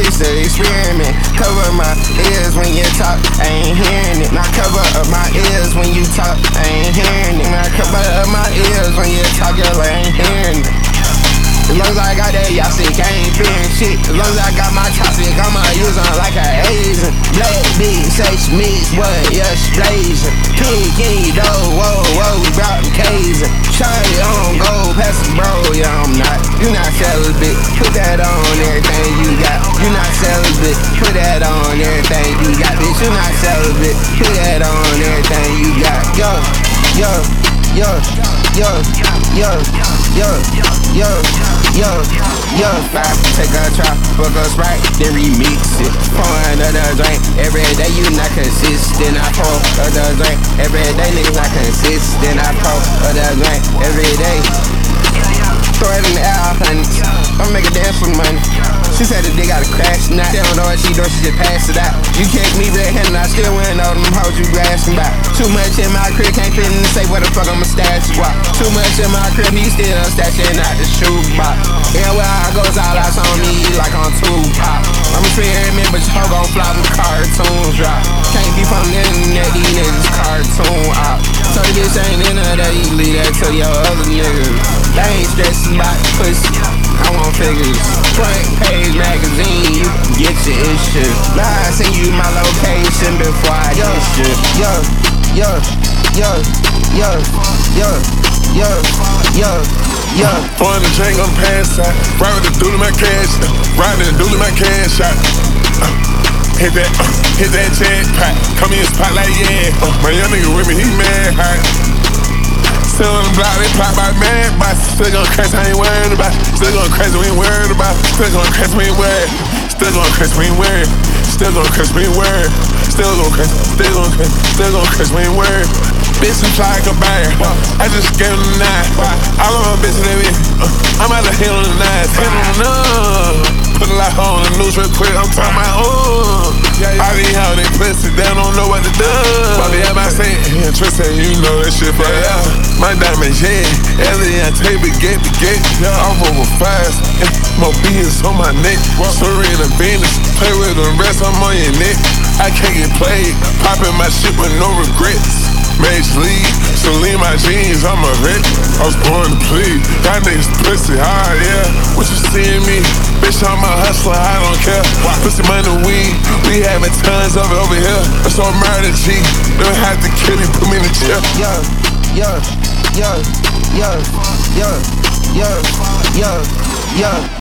it's an experiment. Cover my ears when you talk, I ain't hearing it. Now cover up my ears when you talk, I ain't hearing it. Now cover up my ears when you talk, girl, I ain't hearing it. As long as I got that, y'all sick, I ain't fearing shit. As long as I got my toxic, I'ma use them like a Asian. Black bitch, sex mix, what, yeah, blazing. Pig in your dough, whoa, whoa, we brought them Cajun. Shawty on go, pass it, bro, yeah, I'm not. You not celibate, put that on everything you got. You not celibate, put that on everything you got. Bitch, you not celibate, put that on everything you got. Yo, yo, yo, yo, yo, yo, yo, yo, yo. I take a try, fuck a Sprite, then remix it. Pour another drink, every day you not consistent. I pour another drink, every day niggas not consistent. I pour another drink, every day. Throw it in the air, honey. I'm making dance for money. She said the dick got a crash now. She don't know what she doing, she just pass it out. You catch me red-handed, I still wouldn't know them hoes you asking about. Too much in my crib, can't fit in the safe, where the fuck I'ma stash you out. Too much in my crib, he still stashing out the shoebox. Everywhere I goes, all eyes on me like on Tupac. I'm a experiment, but your hoe gon' fly when the cartoons drop. Can't be from the internet, these niggas cartoon out. So the bitch ain't in there, you leave that to your other niggas. They ain't stressing about pussy, I want figures. Front page magazine, you can get your issue. Now I send you my location before I get shit. Yo, yo, yo, yo, yo, yo, yo, yo. Pouring the drink on the pass out. Ride with the dude in my cash. Riding the dude in my cash out. Hit that jackpot. Come in spot like yeah. My young nigga with me, he mad hot. Still on the block, they plot by mad bots. Still gon' crash, I ain't worried about. Still gon' crash, we ain't worried about. Still gon' crash, we ain't worried. Still gon' crash, we ain't worried. Still gon' crash, we ain't worried. Still gon' crash, still gon' crash, still gon' crash, we ain't worried. Bitch, I'm fly like a bear. I just gave him the 9. All of my bitches, they be, I'm out of hit on the 9. Hit on the 9. Put a lot on the news real quick, I'm talking about, all these hoes, they pussy, they don't know what to do. Bobby, am I saying, Tristan, you know that shit, but my diamonds, yeah. Ellie, I take the gate, I'm over fast. More beans on my neck, Serena Venus. Play with the rest, I'm on your neck. I can't get played, popping my shit with no regrets. Major league, so leave my jeans, I'm a vet. I was born to plead, y'all niggas pussy hard, yeah. What you seeing me? Bitch, I'm a hustler, I don't care. Pussy money, weed, we having tons of it over here. That's all murder, G. Don't have to kill me, put me in the chair. Yo, yo, yo, yo, yo, yo, yo, yo.